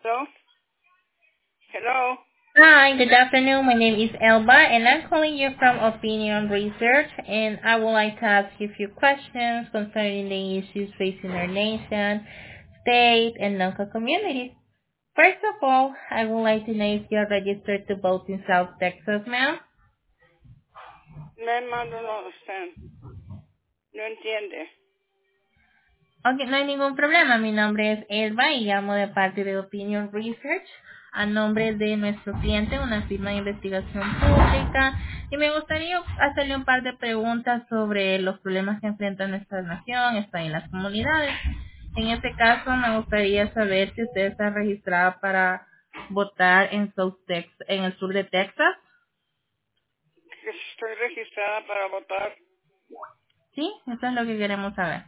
Hello? Hello? Hi, good afternoon. My name is Elba, and I'm calling you from Opinion Research, and I would like to ask you a few questions concerning the issues facing our nation, state, and local communities. First of all, I would like to know if you're registered to vote in South Texas, ma'am. Ma'am, I don't understand. No entiende. Ok, no hay ningún problema. Mi nombre es Elba y llamo de parte de Opinion Research a nombre de nuestro cliente, una firma de investigación pública, y me gustaría hacerle un par de preguntas sobre los problemas que enfrenta nuestra nación, está en las comunidades. En este caso, me gustaría saber si usted está registrada para votar en en el sur de Texas. Que estoy registrada para votar. Sí, eso es lo que queremos saber.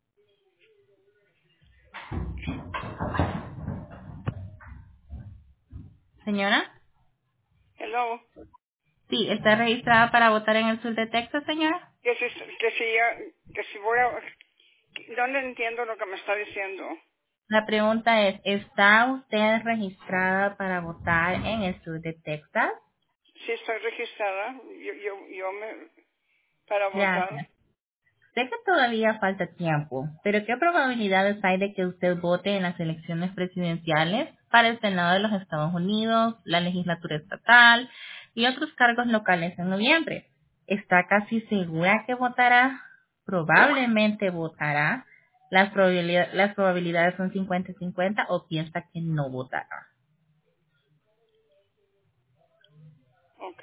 Señora, Hello? sí, está registrada para votar en el sur de Texas, señora. Que si voy a... No le entiendo lo que me está diciendo. La pregunta es, ¿está usted registrada para votar en el sur de Texas? Sí, estoy registrada. Para votar. Gracias. Sé que todavía falta tiempo, pero ¿qué probabilidades hay de que usted vote en las elecciones presidenciales para el Senado de los Estados Unidos, la legislatura estatal y otros cargos locales en noviembre? ¿Está casi segura que votará? ¿Probablemente votará? ¿Las probabilidades son 50-50 o piensa que no votará? Ok.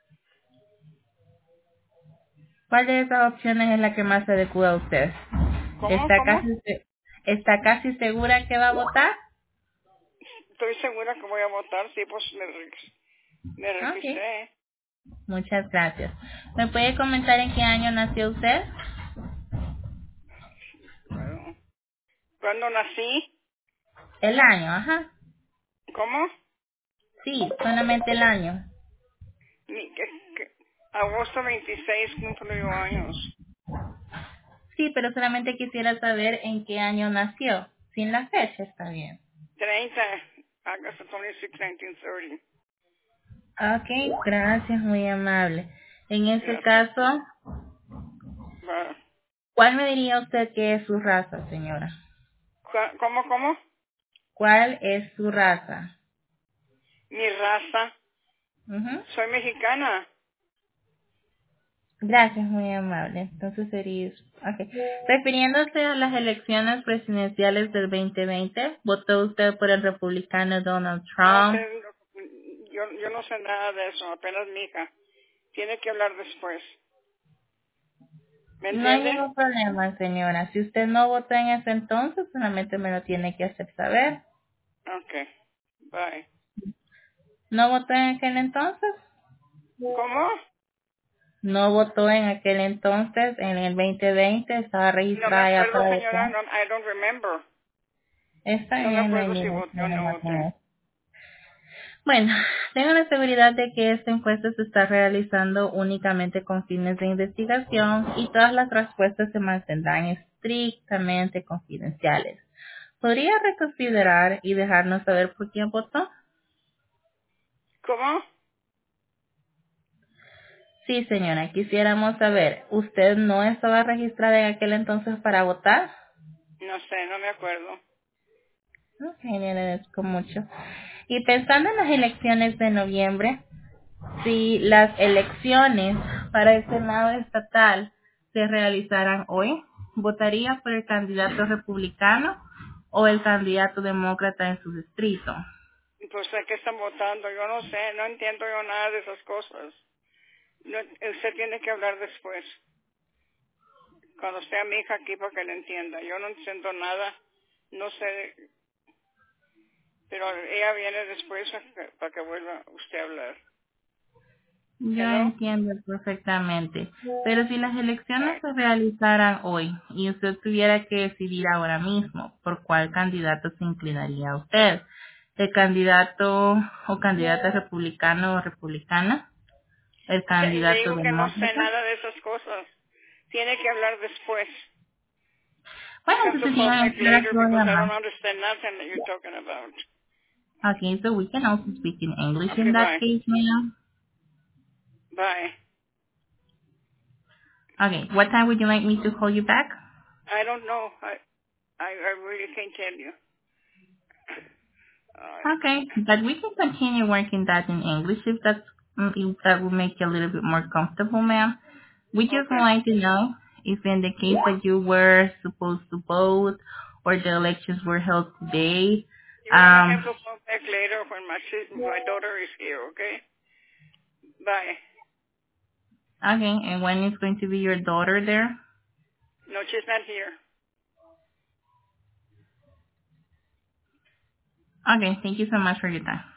¿Cuál de esas opciones es la que más se adecua a usted? ¿Cómo? ¿Está ¿Cómo? casi, está casi segura que va a votar? Estoy segura que voy a votar. Sí, pues me Ok, registré. muchas gracias. ¿Me puede comentar en qué año nació usted? Bueno. ¿Cuándo nací? El año, ajá. ¿Cómo? Sí, solamente el año. Agosto 26 cumplo yo años. Sí, pero solamente quisiera saber en qué año nació. Sin la fecha, está bien. 30, August 26, 1930. Ok, gracias, muy amable. En ese Gracias. caso, Bueno, ¿cuál me diría usted que es su raza, señora? ¿Cómo? ¿Cuál es su raza? Mi raza. Ujú. Soy mexicana. Gracias, muy amable. Entonces sería... Okay. Refiriéndose a las elecciones presidenciales del 2020, ¿votó usted por el republicano Donald No Trump? sé, yo no sé nada de eso, apenas mi hija. Tiene que hablar después. ¿Me No hay entiende? ningún problema, señora. Si usted no votó en ese entonces, solamente me lo tiene que hacer saber. Ok. Bye. ¿No votó en aquel entonces? ¿Cómo? No votó en aquel entonces, en el 2020, estaba No me registrada ya acuerdo, para señora. votar. No, I don't remember. Está No me bien, no hay acuerdo si ningún voté o no problema con voté. eso. Bueno, tengo la seguridad de que esta encuesta se está realizando únicamente con fines de investigación y todas las respuestas se mantendrán estrictamente confidenciales. ¿Podría reconsiderar y dejarnos saber por quién votó? ¿Cómo? Sí, señora, quisiéramos saber, ¿usted no estaba registrada en aquel entonces para votar? No sé, no me acuerdo. Ok, le agradezco mucho. Y pensando en las elecciones de noviembre, si las elecciones para el Senado estatal se realizaran hoy, ¿votaría por el candidato republicano o el candidato demócrata en su distrito? Pues sé que están votando. Yo no sé, no entiendo yo nada de esas cosas. No, usted tiene que hablar después. Cuando esté a mi hija aquí para que le entienda. Yo no entiendo nada. No sé, pero ella viene después para que vuelva usted a hablar. Yo Hello? entiendo perfectamente, pero si las elecciones Bye. se realizaran hoy y usted tuviera que decidir ahora mismo por cuál candidato se inclinaría usted, el candidato o candidata republicano o republicana, el Le candidato digo que no sé demócrata. nada de esas cosas. Tiene que hablar después. Bueno, You have to entonces call iban a back esperar a later su because I don't llamada. understand nothing that you're talking about. Okay, so we can also speak in English Okay, in that bye. case, ma'am. Bye. Okay, what time would you like me to call you back? I don't know. I really can't tell you. Okay, but we can continue working that in English if that will make you a little bit more comfortable, ma'am. We just Okay. wanted to know if in the case that you were supposed to vote or the elections were held today. You want to have to call back later when my daughter is here, okay? Bye. Okay, and when is going to be your daughter there? No, she's not here. Okay, thank you so much for your time.